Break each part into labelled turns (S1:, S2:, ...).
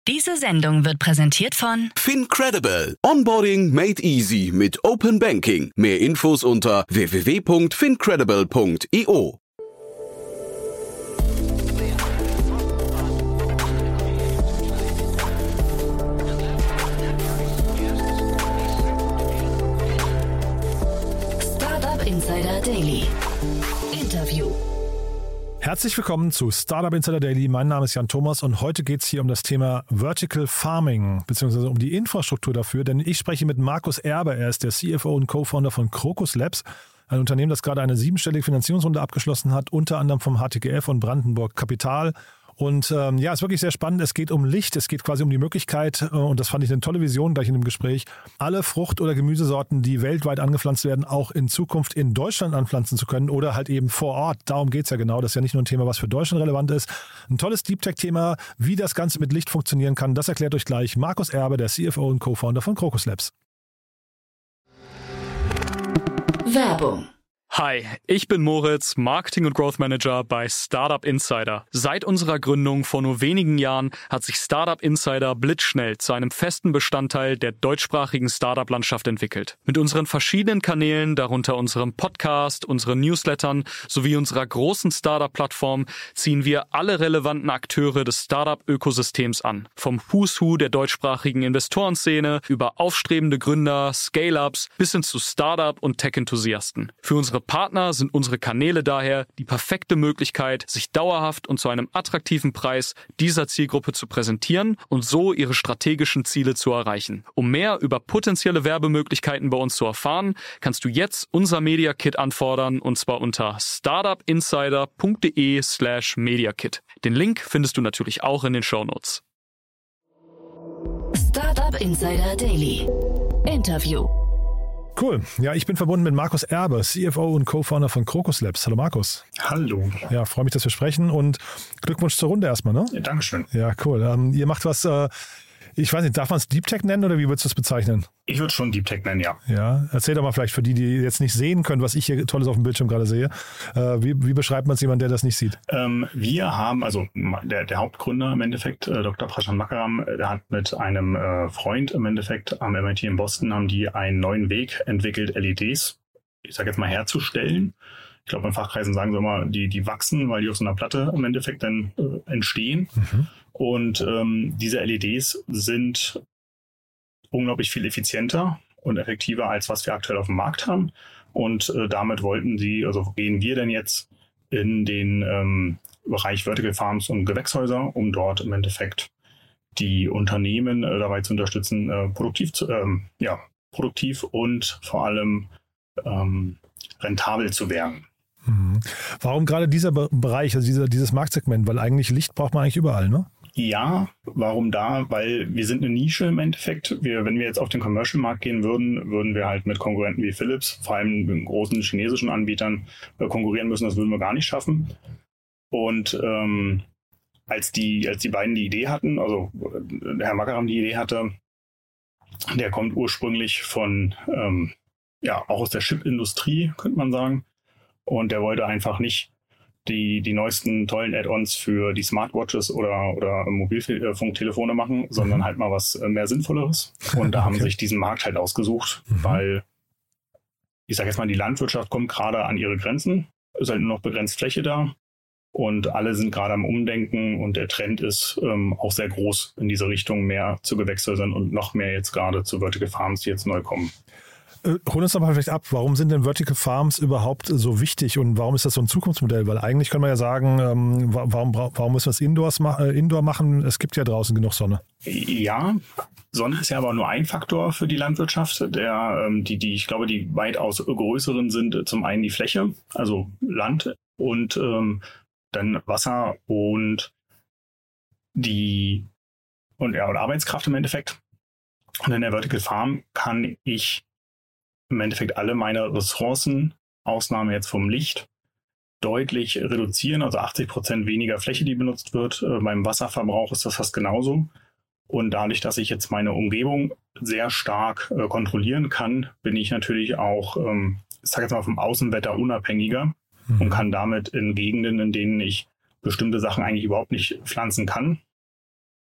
S1: Diese Sendung wird präsentiert von
S2: FinCredible. Onboarding made easy mit Open Banking. Mehr Infos unter www.fincredible.io.
S1: Startup Insider Daily. Interview.
S3: Herzlich willkommen zu Startup Insider Daily. Mein Name ist Jan Thomas und heute geht es hier um das Thema Vertical Farming bzw. um die Infrastruktur dafür, denn ich spreche mit Markus Erbe. Er ist der CFO und Co-Founder von Crocus Labs, ein Unternehmen, das gerade eine 7-stellige Finanzierungsrunde abgeschlossen hat, unter anderem vom HTGF und Brandenburg Kapital. Und ja, ist wirklich sehr spannend. Es geht um Licht, es geht quasi um die Möglichkeit, und das fand ich eine tolle Vision gleich in dem Gespräch, alle Frucht- oder Gemüsesorten, die weltweit angepflanzt werden, auch in Zukunft in Deutschland anpflanzen zu können oder halt eben vor Ort. Darum geht es ja genau. Das ist ja nicht nur ein Thema, was für Deutschland relevant ist. Ein tolles Deep Tech-Thema, wie das Ganze mit Licht funktionieren kann, das erklärt euch gleich Markus Erbe, der CFO und Co-Founder von Crocus Labs.
S1: Werbung.
S4: Hi, ich bin Moritz, Marketing- und Growth Manager bei Startup Insider. Seit unserer Gründung vor nur wenigen Jahren hat sich Startup Insider blitzschnell zu einem festen Bestandteil der deutschsprachigen Startup-Landschaft entwickelt. Mit unseren verschiedenen Kanälen, darunter unserem Podcast, unseren Newslettern sowie unserer großen Startup-Plattform, ziehen wir alle relevanten Akteure des Startup-Ökosystems an. Vom Who's Who der deutschsprachigen Investorenszene über aufstrebende Gründer, Scale-Ups bis hin zu Startup- und Tech-Enthusiasten. Für unsere Partner sind unsere Kanäle daher die perfekte Möglichkeit, sich dauerhaft und zu einem attraktiven Preis dieser Zielgruppe zu präsentieren und so ihre strategischen Ziele zu erreichen. Um mehr über potenzielle Werbemöglichkeiten bei uns zu erfahren, kannst du jetzt unser Media Kit anfordern, und zwar unter startupinsider.de/mediakit. Den Link findest du natürlich auch in den Shownotes.
S1: Startup Insider Daily. Interview.
S3: Cool. Ja, ich bin verbunden mit Markus Erbe, CFO und Co-Founder von Crocus Labs. Hallo Markus.
S5: Hallo.
S3: Ja, freue mich, dass wir sprechen und Glückwunsch zur Runde erstmal, ne?
S5: Ja, Dankeschön.
S3: Ja, cool. Ihr macht was, ich weiß nicht, darf man es Deep Tech nennen oder wie würdest du es bezeichnen?
S5: Ich würde es schon Deep Tech nennen, ja.
S3: Ja, erzähl doch mal vielleicht für die jetzt nicht sehen können, was ich hier Tolles auf dem Bildschirm gerade sehe. Wie beschreibt man es jemandem, der das nicht sieht?
S5: Wir haben, also der Hauptgründer im Endeffekt, Dr. Prashant Makaram, der hat mit einem Freund im Endeffekt am MIT in Boston, haben die einen neuen Weg entwickelt, LEDs, ich sage jetzt mal, herzustellen. Ich glaube, in Fachkreisen sagen sie immer, die wachsen, weil die auf so einer Platte im Endeffekt dann entstehen. Mhm. Und diese LEDs sind unglaublich viel effizienter und effektiver, als was wir aktuell auf dem Markt haben. Und damit gehen wir denn jetzt in den Bereich Vertical Farms und Gewächshäuser, um dort im Endeffekt die Unternehmen dabei zu unterstützen, produktiv und vor allem rentabel zu werden.
S3: Warum gerade dieser Bereich, also dieses Marktsegment? Weil eigentlich Licht braucht man eigentlich überall, ne?
S5: Ja, warum da? Weil wir sind eine Nische im Endeffekt. Wenn wir jetzt auf den Commercial-Markt gehen würden wir halt mit Konkurrenten wie Philips, vor allem mit großen chinesischen Anbietern, konkurrieren müssen. Das würden wir gar nicht schaffen. Und als die beiden die Idee hatten, also der Herr Makaram die Idee hatte, der kommt ursprünglich von, auch aus der Chip-Industrie, könnte man sagen. Und der wollte einfach nicht die neuesten tollen Add-ons für die Smartwatches oder Mobilfunktelefone machen, sondern halt mal was mehr Sinnvolleres. Und da haben sie sich diesen Markt halt ausgesucht, weil, ich sage jetzt mal, die Landwirtschaft kommt gerade an ihre Grenzen. Es ist halt nur noch begrenzt Fläche da. Und alle sind gerade am Umdenken und der Trend ist auch sehr groß in diese Richtung, mehr zu Gewächshäusern und noch mehr jetzt gerade zu Vertical Farms, die jetzt neu kommen.
S3: Hol uns doch mal vielleicht ab, warum sind denn Vertical Farms überhaupt so wichtig und warum ist das so ein Zukunftsmodell? Weil eigentlich kann man ja sagen, warum müssen wir es Indoor machen? Es gibt ja draußen genug Sonne.
S5: Ja, Sonne ist ja aber nur ein Faktor für die Landwirtschaft. Ich glaube, die weitaus größeren sind zum einen die Fläche, also Land und dann Wasser und Arbeitskraft im Endeffekt. Und in der Vertical Farm kann ich im Endeffekt alle meine Ressourcen, Ausnahme jetzt vom Licht, deutlich reduzieren. Also 80% weniger Fläche, die benutzt wird. Beim Wasserverbrauch ist das fast genauso. Und dadurch, dass ich jetzt meine Umgebung sehr stark kontrollieren kann, bin ich natürlich auch, ich sage jetzt mal, vom Außenwetter unabhängiger und kann damit in Gegenden, in denen ich bestimmte Sachen eigentlich überhaupt nicht pflanzen kann,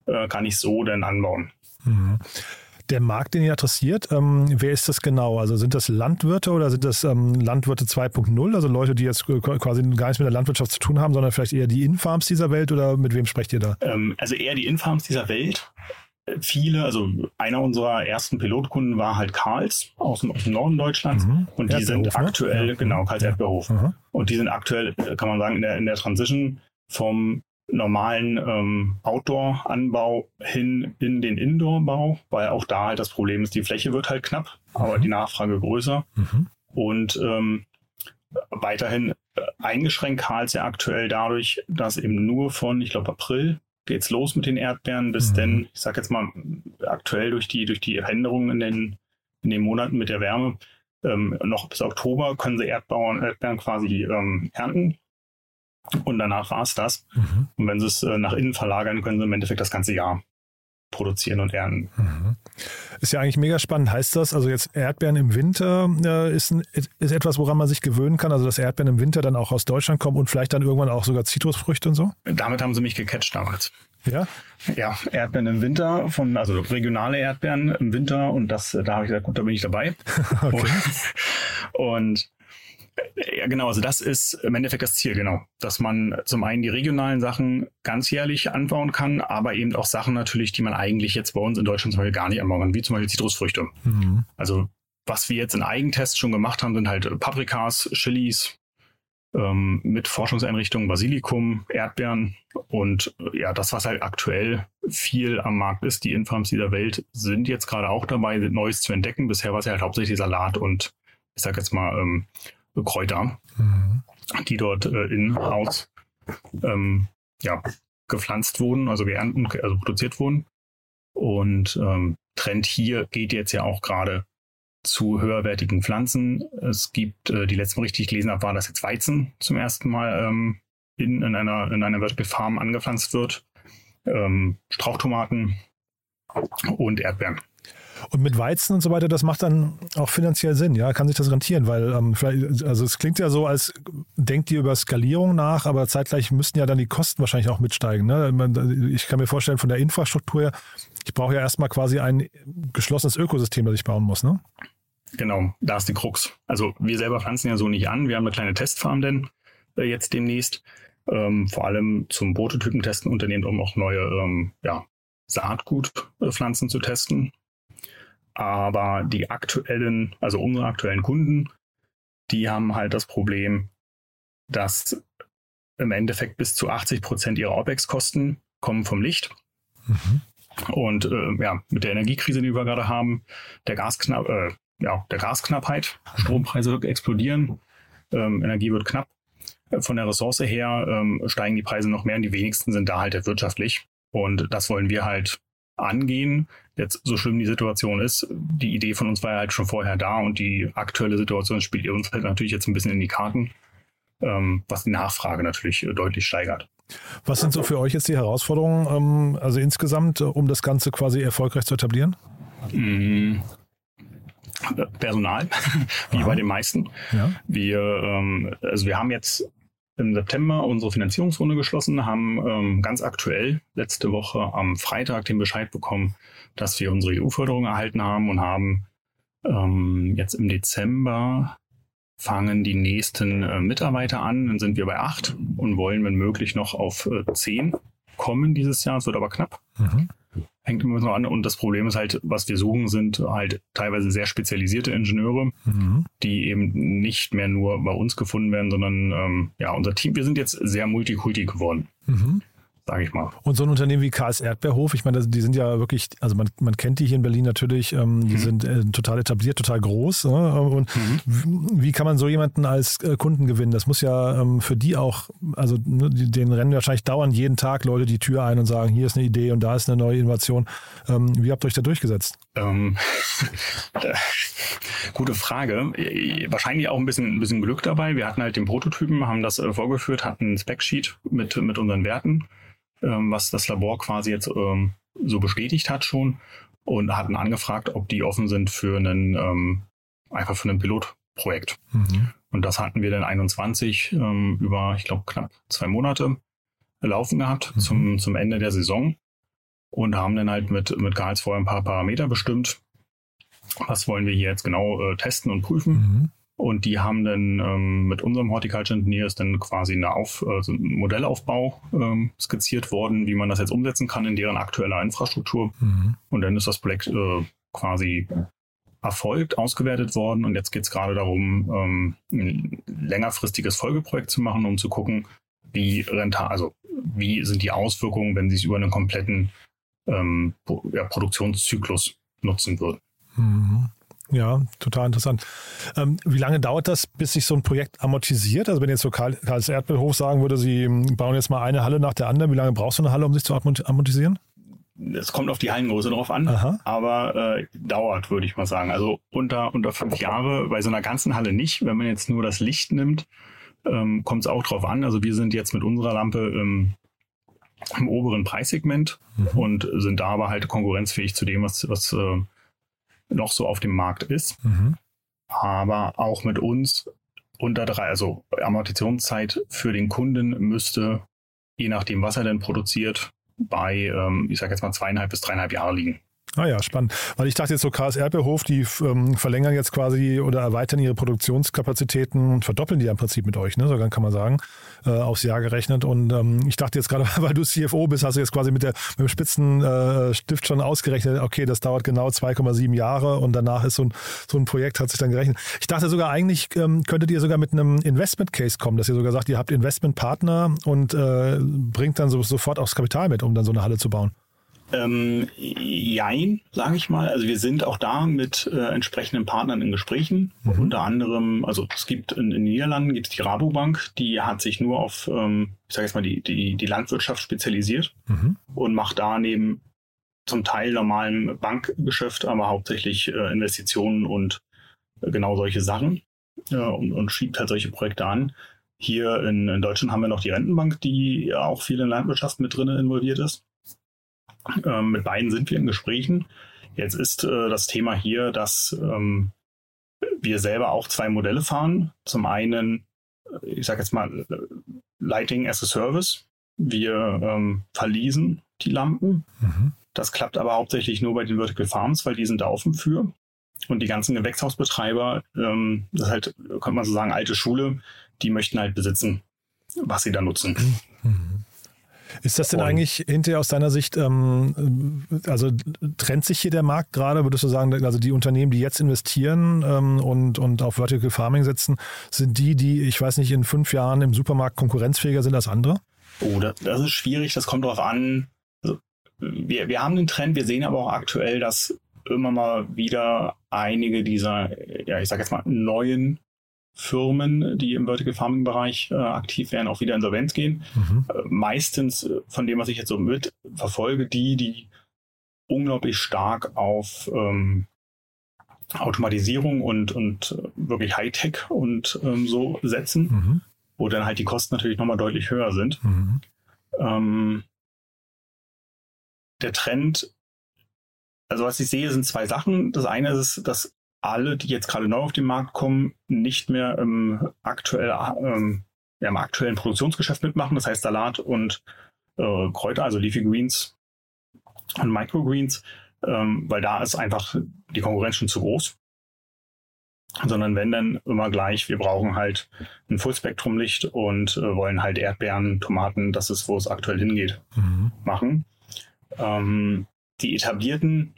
S5: kann ich so denn anbauen.
S3: Mhm. Der Markt, den ihr adressiert, wer ist das genau? Also sind das Landwirte oder sind das Landwirte 2.0, also Leute, die jetzt quasi gar nichts mit der Landwirtschaft zu tun haben, sondern vielleicht eher die Infarms dieser Welt, oder mit wem sprecht ihr da?
S5: Also eher die Infarms dieser Welt. Viele, also einer unserer ersten Pilotkunden war halt Karls aus dem Norden Deutschlands, und die sind aktuell, ne? Genau, Karls Erdbeerhof. Und die sind aktuell, kann man sagen, in der Transition vom normalen Outdoor-Anbau hin in den Indoor-Bau, weil auch da halt das Problem ist, die Fläche wird halt knapp, aber die Nachfrage größer. Und weiterhin eingeschränkt Karls ja aktuell dadurch, dass eben nur von, ich glaube, April geht's los mit den Erdbeeren, bis denn, ich sag jetzt mal, aktuell durch die Änderungen in den Monaten mit der Wärme, noch bis Oktober können sie Erdbeeren quasi ernten. Und danach war es das. Und wenn sie es nach innen verlagern, können sie im Endeffekt das ganze Jahr produzieren und ernten.
S3: Ist ja eigentlich mega spannend. Heißt das, also jetzt Erdbeeren im Winter ist etwas, woran man sich gewöhnen kann? Also dass Erdbeeren im Winter dann auch aus Deutschland kommen und vielleicht dann irgendwann auch sogar Zitrusfrüchte und so?
S5: Damit haben sie mich gecatcht damals.
S3: Ja? Ja,
S5: Erdbeeren im Winter, also regionale Erdbeeren im Winter, und da habe ich gesagt, gut, da bin ich dabei.
S3: Okay.
S5: Und ja, genau, also das ist im Endeffekt das Ziel, genau. Dass man zum einen die regionalen Sachen ganzjährlich anbauen kann, aber eben auch Sachen natürlich, die man eigentlich jetzt bei uns in Deutschland zum Beispiel gar nicht anbauen kann, wie zum Beispiel Zitrusfrüchte. Also was wir jetzt in Eigentests schon gemacht haben, sind halt Paprikas, Chilis, mit Forschungseinrichtungen, Basilikum, Erdbeeren, und ja, das, was halt aktuell viel am Markt ist, die Infarms dieser Welt sind jetzt gerade auch dabei, Neues zu entdecken. Bisher war es ja halt hauptsächlich Salat und, ich sag jetzt mal, Kräuter, die dort in-house gepflanzt wurden, also geerntet, also produziert wurden. Und Trend hier geht jetzt ja auch gerade zu höherwertigen Pflanzen. Es gibt, die letzten Mal richtig gelesen habe, war, dass jetzt Weizen zum ersten Mal in einer Vertical Farm angepflanzt wird. Strauchtomaten und Erdbeeren.
S3: Und mit Weizen und so weiter, das macht dann auch finanziell Sinn, ja? Kann sich das rentieren? Weil also es klingt ja so, als denkt ihr über Skalierung nach, aber zeitgleich müssten ja dann die Kosten wahrscheinlich auch mitsteigen. Ne? Ich kann mir vorstellen, von der Infrastruktur her, ich brauche ja erstmal quasi ein geschlossenes Ökosystem, das ich bauen muss, ne?
S5: Genau, da ist die Krux. Also wir selber pflanzen ja so nicht an. Wir haben eine kleine Testfarm denn jetzt demnächst. Vor allem zum Prototypen-Testen unternehmen, um auch neue Saatgutpflanzen zu testen. Aber die aktuellen, also unsere aktuellen Kunden, die haben halt das Problem, dass im Endeffekt bis zu 80% ihrer OPEX-Kosten kommen vom Licht. Und mit der Energiekrise, die wir gerade haben, der Gasknappheit, Strompreise explodieren, Energie wird knapp. Von der Ressource her steigen die Preise noch mehr, und die wenigsten sind da halt wirtschaftlich. Und das wollen wir halt angehen. Jetzt, so schlimm die Situation ist, die Idee von uns war ja halt schon vorher da, und die aktuelle Situation spielt uns halt natürlich jetzt ein bisschen in die Karten, was die Nachfrage natürlich deutlich steigert.
S3: Was sind so für euch jetzt die Herausforderungen, also insgesamt, um das Ganze quasi erfolgreich zu etablieren?
S5: Personal, wie bei den meisten.
S3: Ja.
S5: Wir haben jetzt im September unsere Finanzierungsrunde geschlossen, haben ganz aktuell letzte Woche am Freitag den Bescheid bekommen, dass wir unsere EU-Förderung erhalten haben, und haben jetzt im Dezember fangen die nächsten Mitarbeiter an. Dann sind wir bei 8 und wollen, wenn möglich, noch auf 10 kommen dieses Jahr. Es wird aber knapp. Hängt immer so an. Und das Problem ist halt, was wir suchen, sind halt teilweise sehr spezialisierte Ingenieure, die eben nicht mehr nur bei uns gefunden werden, sondern unser Team, wir sind jetzt sehr Multikulti geworden. Sage ich mal.
S3: Und so ein Unternehmen wie Karls Erdbeerhof, ich meine, die sind ja wirklich, also man kennt die hier in Berlin natürlich, die sind total etabliert, total groß. Und wie kann man so jemanden als Kunden gewinnen? Das muss ja für die auch, also denen rennen wahrscheinlich dauernd jeden Tag Leute die Tür ein und sagen, hier ist eine Idee und da ist eine neue Innovation. Wie habt ihr euch da durchgesetzt?
S5: Gute Frage. Wahrscheinlich auch ein bisschen Glück dabei. Wir hatten halt den Prototypen, haben das vorgeführt, hatten ein Spec-Sheet mit unseren Werten, was das Labor quasi jetzt so bestätigt hat schon, und hatten angefragt, ob die offen sind für einfach für ein Pilotprojekt. Und das hatten wir dann 21 über, ich glaube, knapp 2 Monate laufen gehabt zum Ende der Saison. und haben dann halt mit Gals vorher ein paar Parameter bestimmt. Was wollen wir hier jetzt genau testen und prüfen? Und die haben dann mit unserem Horticulture Engineer ist dann quasi ein Modellaufbau skizziert worden, wie man das jetzt umsetzen kann in deren aktueller Infrastruktur. Und dann ist das Projekt quasi erfolgt, ausgewertet worden. Und jetzt geht es gerade darum, ein längerfristiges Folgeprojekt zu machen, um zu gucken, wie sind die Auswirkungen, wenn sie es über einen kompletten Produktionszyklus nutzen würden.
S3: Ja, total interessant. Wie lange dauert das, bis sich so ein Projekt amortisiert? Also wenn jetzt so Karls Erdbeerhof sagen würde, sie bauen jetzt mal eine Halle nach der anderen, wie lange brauchst du eine Halle, um sich zu amortisieren?
S5: Es kommt auf die Hallengröße drauf an, aber dauert, würde ich mal sagen. Also unter 5 Jahre, bei so einer ganzen Halle nicht. Wenn man jetzt nur das Licht nimmt, kommt es auch drauf an. Also wir sind jetzt mit unserer Lampe im oberen Preissegment und sind da aber halt konkurrenzfähig zu dem, was noch so auf dem Markt ist. Aber auch mit uns unter 3, also Amortisationszeit für den Kunden müsste, je nachdem, was er denn produziert, bei, ich sage jetzt mal 2,5 bis 3,5 Jahre liegen.
S3: Ah ja, spannend. Weil ich dachte jetzt so, Karls Erdbeerhof, die verlängern jetzt quasi oder erweitern ihre Produktionskapazitäten und verdoppeln die ja im Prinzip mit euch, ne? So kann man sagen, aufs Jahr gerechnet. Und ich dachte jetzt gerade, weil du CFO bist, hast du jetzt quasi mit dem Spitzenstift schon ausgerechnet, okay, das dauert genau 2,7 Jahre und danach ist so ein Projekt, hat sich dann gerechnet. Ich dachte sogar eigentlich, könntet ihr sogar mit einem Investment-Case kommen, dass ihr sogar sagt, ihr habt Investmentpartner und bringt dann sofort auch das Kapital mit, um dann so eine Halle zu bauen.
S5: Jein, sage ich mal. Also wir sind auch da mit entsprechenden Partnern in Gesprächen. Unter anderem, also es gibt in den Niederlanden gibt's die Rabobank, die hat sich nur auf, ich sage jetzt mal, die Landwirtschaft spezialisiert und macht da neben zum Teil normalem Bankgeschäft, aber hauptsächlich Investitionen und genau solche Sachen und schiebt halt solche Projekte an. Hier in Deutschland haben wir noch die Rentenbank, die auch viel in Landwirtschaft mit drin involviert ist. Mit beiden sind wir in Gesprächen. Jetzt ist das Thema hier, dass wir selber auch 2 Modelle fahren. Zum einen, ich sage jetzt mal, Lighting as a Service. Wir verleasen die Lampen. Das klappt aber hauptsächlich nur bei den Vertical Farms, weil die sind da offen für. Und die ganzen Gewächshausbetreiber, das ist halt, könnte man so sagen, alte Schule, die möchten halt besitzen, was sie da nutzen.
S3: Ist das denn eigentlich hinterher aus deiner Sicht, also trennt sich hier der Markt gerade, würdest du sagen, also die Unternehmen, die jetzt investieren und auf Vertical Farming setzen, sind die, ich weiß nicht, in 5 Jahren im Supermarkt konkurrenzfähiger sind als andere?
S5: Oh, das ist schwierig, das kommt darauf an. Also, wir haben den Trend, wir sehen aber auch aktuell, dass immer mal wieder einige dieser, ja, ich sage jetzt mal, neuen Firmen, die im Vertical Farming Bereich aktiv werden, auch wieder insolvenz gehen. Meistens, von dem, was ich jetzt so mit verfolge, die unglaublich stark auf Automatisierung und wirklich Hightech und so setzen, wo dann halt die Kosten natürlich nochmal deutlich höher sind. Der Trend, also was ich sehe, sind 2 Sachen. Das eine ist, dass alle, die jetzt gerade neu auf den Markt kommen, nicht mehr im aktuellen Produktionsgeschäft mitmachen. Das heißt Salat und Kräuter, also Leafy Greens und Microgreens, weil da ist einfach die Konkurrenz schon zu groß. Sondern wenn dann immer gleich, wir brauchen halt ein Fullspektrumlicht und wollen halt Erdbeeren, Tomaten, das ist, wo es aktuell hingeht, machen. Die etablierten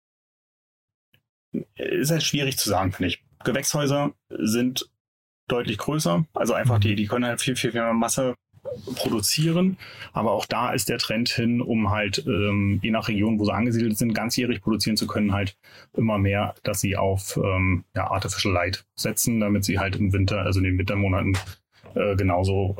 S5: ist halt schwierig zu sagen, finde ich. Gewächshäuser sind deutlich größer, also einfach die können halt viel mehr Masse produzieren, aber auch da ist der Trend hin, um halt je nach Region, wo sie angesiedelt sind, ganzjährig produzieren zu können, halt immer mehr, dass sie auf Artificial Light setzen, damit sie halt im Winter, also in den Wintermonaten genauso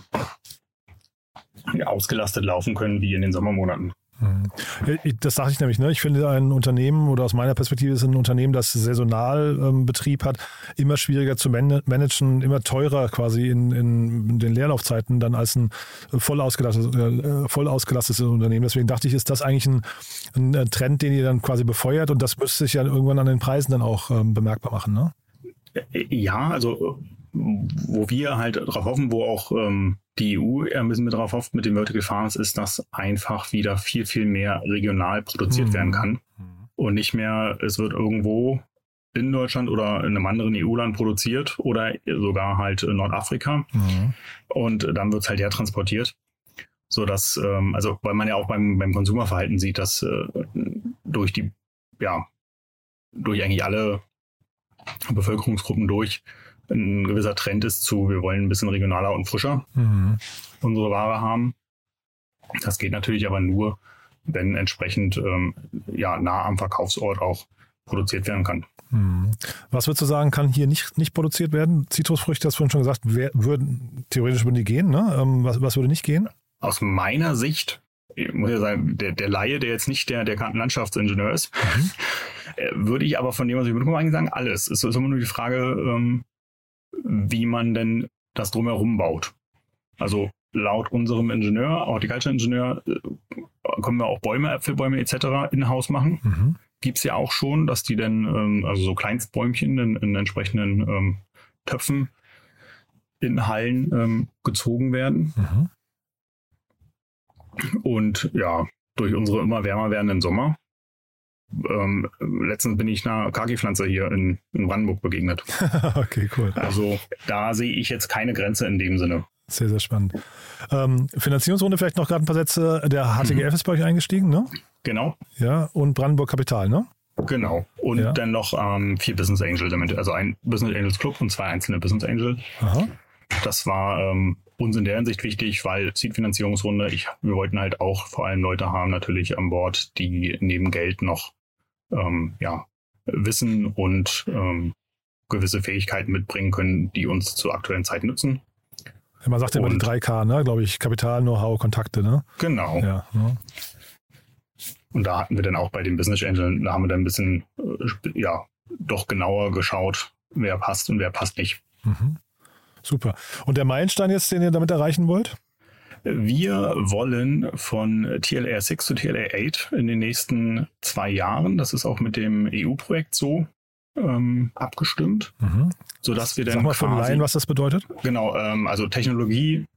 S5: ausgelastet laufen können wie in den Sommermonaten.
S3: Das dachte ich nämlich, ne? Ich finde, ein Unternehmen oder aus meiner Perspektive ist ein Unternehmen, das saisonal Betrieb hat, immer schwieriger zu managen, immer teurer quasi in den Leerlaufzeiten dann als ein voll ausgelastetes Unternehmen. Deswegen dachte ich, ist das eigentlich ein Trend, den ihr dann quasi befeuert und das müsste sich ja irgendwann an den Preisen dann auch bemerkbar machen, ne?
S5: Ja, also wo wir halt drauf hoffen, wo auch die EU ein bisschen mit drauf hofft mit den Vertical Farms, ist, dass einfach wieder viel, viel mehr regional produziert werden kann. Und nicht mehr, es wird irgendwo in Deutschland oder in einem anderen EU-Land produziert oder sogar halt in Nordafrika. Und dann wird es halt transportiert. So dass, also weil man ja auch beim Konsumerverhalten sieht, dass durch eigentlich alle Bevölkerungsgruppen durch ein gewisser Trend ist zu, wir wollen ein bisschen regionaler und frischer unsere Ware haben. Das geht natürlich aber nur, wenn entsprechend nah am Verkaufsort auch produziert werden kann.
S3: Was würdest du sagen, kann hier nicht produziert werden? Zitrusfrüchte, hast du vorhin schon gesagt, theoretisch würden die gehen, ne? Was würde nicht gehen?
S5: Aus meiner Sicht, ich muss ja sagen, der Laie, der jetzt nicht der Landschaftsingenieur ist, würde ich aber von dem, was ich mitbekomme, eigentlich sagen, alles. Es ist immer nur die Frage, wie man denn das drumherum baut. Also laut unserem Ingenieur, Horticulture-Ingenieur, können wir auch Bäume, Äpfelbäume etc. in-house machen. Gibt es ja auch schon, dass die dann, also so Kleinstbäumchen in entsprechenden Töpfen in Hallen gezogen werden. Und ja, durch unsere immer wärmer werdenden Sommer. Letztens bin ich einer Kaki-Pflanze hier in Brandenburg begegnet.
S3: Okay, cool.
S5: Also da sehe ich jetzt keine Grenze in dem Sinne.
S3: Sehr, sehr spannend. Finanzierungsrunde, vielleicht noch gerade ein paar Sätze. Der HTGF ist bei euch eingestiegen, ne?
S5: Genau.
S3: Ja, und Brandenburg Kapital, ne?
S5: Genau. Und dann noch 4 Business Angels, also ein Business Angels Club und 2 einzelne Business Angels.
S3: Aha.
S5: Das war uns in der Hinsicht wichtig, weil Seed-Finanzierungsrunde, wir wollten halt auch vor allem Leute haben natürlich an Bord, die neben Geld noch Wissen und gewisse Fähigkeiten mitbringen können, die uns zur aktuellen Zeit nützen.
S3: Ja, man sagt ja immer die 3K, ne? Glaube ich, Kapital, Know-how, Kontakte, ne?
S5: Genau.
S3: Ja, ne?
S5: Und da hatten wir dann auch bei den Business Angels, da haben wir dann ein bisschen doch genauer geschaut, wer passt und wer passt nicht.
S3: Super. Und der Meilenstein jetzt, den ihr damit erreichen wollt?
S5: Wir wollen von TLR 6 zu TLR 8 in den nächsten 2 Jahren, das ist auch mit dem EU-Projekt so abgestimmt, sodass wir dann
S3: Sag mal für den Laien, was das bedeutet.
S5: Genau, also Technologie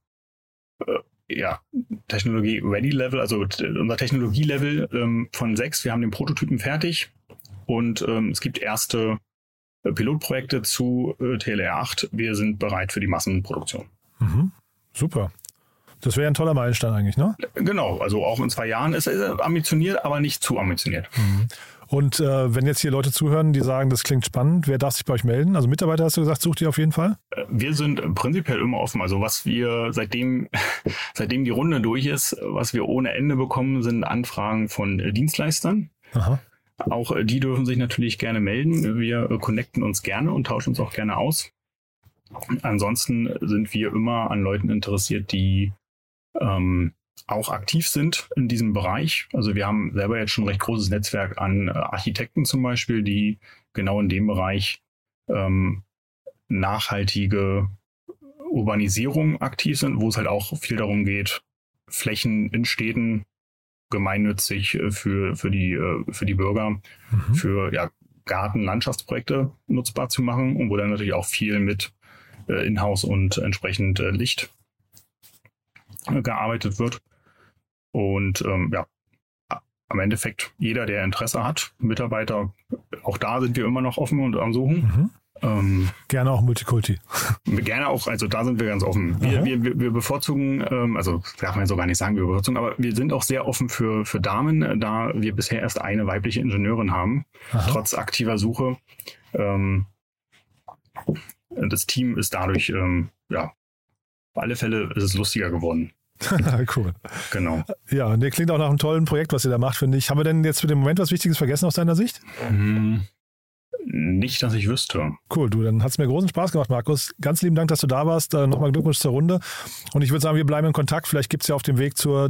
S5: Ready Level, also unser Technologie-Level von 6, wir haben den Prototypen fertig und es gibt erste Pilotprojekte zu TLR 8. Wir sind bereit für die Massenproduktion.
S3: Super. Das wäre ein toller Meilenstein eigentlich, ne?
S5: Genau, also auch in 2 Jahren ist er ambitioniert, aber nicht zu ambitioniert.
S3: Und wenn jetzt hier Leute zuhören, die sagen, das klingt spannend, wer darf sich bei euch melden? Also Mitarbeiter, hast du gesagt, sucht ihr auf jeden Fall?
S5: Wir sind prinzipiell immer offen. Also was wir seitdem die Runde durch ist, was wir ohne Ende bekommen, sind Anfragen von Dienstleistern.
S3: Aha.
S5: Auch die dürfen sich natürlich gerne melden. Wir connecten uns gerne und tauschen uns auch gerne aus. Ansonsten sind wir immer an Leuten interessiert, die auch aktiv sind in diesem Bereich. Also wir haben selber jetzt schon ein recht großes Netzwerk an Architekten zum Beispiel, die genau in dem Bereich nachhaltige Urbanisierung aktiv sind, wo es halt auch viel darum geht, Flächen in Städten gemeinnützig für die Bürger, für Garten-, Landschaftsprojekte nutzbar zu machen und wo dann natürlich auch viel mit Inhouse und entsprechend Licht gearbeitet wird. Und am Endeffekt jeder, der Interesse hat, Mitarbeiter, auch da sind wir immer noch offen und am Suchen.
S3: Gerne auch Multikulti.
S5: Gerne auch, also da sind wir ganz offen. Wir bevorzugen, also darf man so gar nicht sagen, wir bevorzugen, aber wir sind auch sehr offen für Damen, da wir bisher erst eine weibliche Ingenieurin haben, trotz aktiver Suche. Das Team ist dadurch, auf alle Fälle ist es lustiger geworden.
S3: Cool.
S5: Genau.
S3: Ja, und der klingt auch nach einem tollen Projekt, was ihr da macht, finde ich. Haben wir denn jetzt für den Moment was Wichtiges vergessen aus deiner Sicht?
S5: Nicht, dass ich wüsste.
S3: Cool, du, dann hat es mir großen Spaß gemacht, Markus. Ganz lieben Dank, dass du da warst. Nochmal Glückwunsch zur Runde. Und ich würde sagen, wir bleiben in Kontakt. Vielleicht gibt es ja auf dem Weg zur,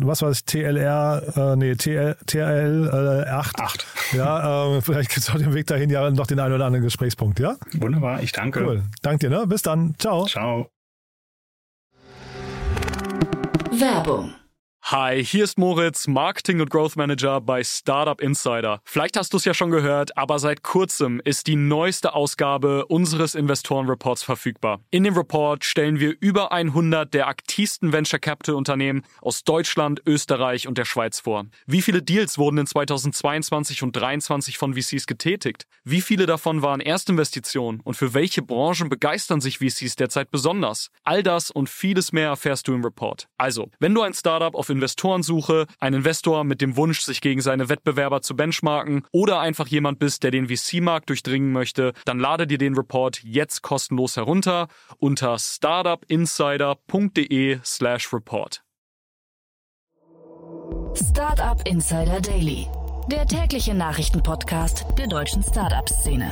S3: TRL 8. Ja, vielleicht gibt es auf dem Weg dahin ja noch den einen oder anderen Gesprächspunkt, ja?
S5: Wunderbar, ich danke.
S3: Cool, danke dir, ne? Bis dann. Ciao.
S5: Ciao.
S1: Werbung
S4: Hi, hier ist Moritz, Marketing und Growth Manager bei Startup Insider. Vielleicht hast du es ja schon gehört, aber seit kurzem ist die neueste Ausgabe unseres Investorenreports verfügbar. In dem Report stellen wir über 100 der aktivsten Venture Capital Unternehmen aus Deutschland, Österreich und der Schweiz vor. Wie viele Deals wurden in 2022 und 2023 von VCs getätigt? Wie viele davon waren Erstinvestitionen? Und für welche Branchen begeistern sich VCs derzeit besonders? All das und vieles mehr erfährst du im Report. Also, wenn du ein Startup auf Investorensuche, ein Investor mit dem Wunsch, sich gegen seine Wettbewerber zu benchmarken oder einfach jemand bist, der den VC-Markt durchdringen möchte, dann lade dir den Report jetzt kostenlos herunter unter startupinsider.de/report.
S1: Startup Insider Daily, der tägliche Nachrichtenpodcast der deutschen Startup-Szene.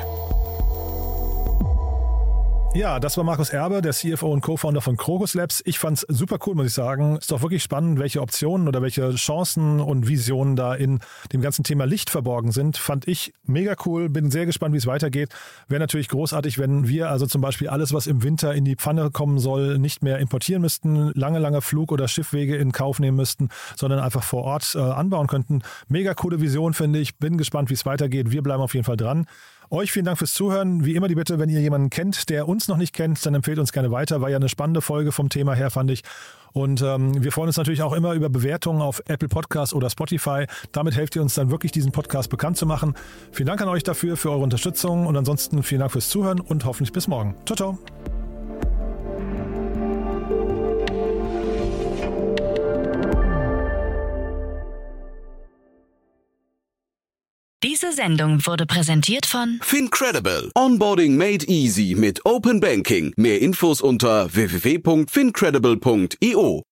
S3: Ja, das war Markus Erbe, der CFO und Co-Founder von Krokus Labs. Ich fand's super cool, muss ich sagen. Ist doch wirklich spannend, welche Optionen oder welche Chancen und Visionen da in dem ganzen Thema Licht verborgen sind. Fand ich mega cool, bin sehr gespannt, wie es weitergeht. Wäre natürlich großartig, wenn wir also zum Beispiel alles, was im Winter in die Pfanne kommen soll, nicht mehr importieren müssten, lange Flug- oder Schiffwege in Kauf nehmen müssten, sondern einfach vor Ort anbauen könnten. Mega coole Vision, finde ich. Bin gespannt, wie es weitergeht. Wir bleiben auf jeden Fall dran. Euch vielen Dank fürs Zuhören. Wie immer die Bitte, wenn ihr jemanden kennt, der uns noch nicht kennt, dann empfehlt uns gerne weiter. War ja eine spannende Folge vom Thema her, fand ich. Und wir freuen uns natürlich auch immer über Bewertungen auf Apple Podcasts oder Spotify. Damit helft ihr uns dann wirklich, diesen Podcast bekannt zu machen. Vielen Dank an euch dafür, für eure Unterstützung. Und ansonsten vielen Dank fürs Zuhören und hoffentlich bis morgen. Ciao, ciao.
S1: Diese Sendung wurde präsentiert von
S2: Fincredible. Onboarding made easy mit Open Banking. Mehr Infos unter www.fincredible.io.